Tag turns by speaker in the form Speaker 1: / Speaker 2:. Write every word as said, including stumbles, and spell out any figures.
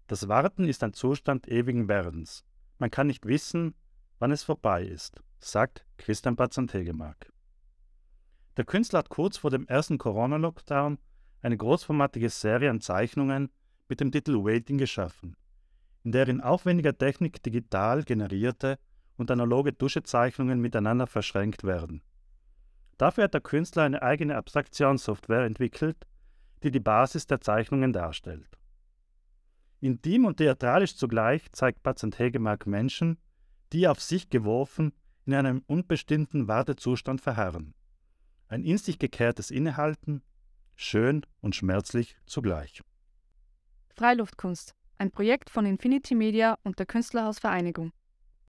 Speaker 1: Das Warten ist ein Zustand ewigen Werdens. Man kann nicht wissen, wann es vorbei ist, sagt Christian Patzentegemark. Der Künstler hat kurz vor dem ersten Corona-Lockdown eine großformatige Serie an Zeichnungen mit dem Titel Waiting geschaffen, in der in aufwendiger Technik digital generierte und analoge Tuschezeichnungen miteinander verschränkt werden. Dafür hat der Künstler eine eigene Abstraktionssoftware entwickelt, die die Basis der Zeichnungen darstellt. Intim und theatralisch zugleich zeigt Patzentegemark Menschen, die auf sich geworfen in einem unbestimmten Wartezustand verharren. Ein in sich gekehrtes Innehalten, schön und schmerzlich zugleich.
Speaker 2: Freiluftkunst, ein Projekt von Infinity Media und der Künstlerhaus Vereinigung.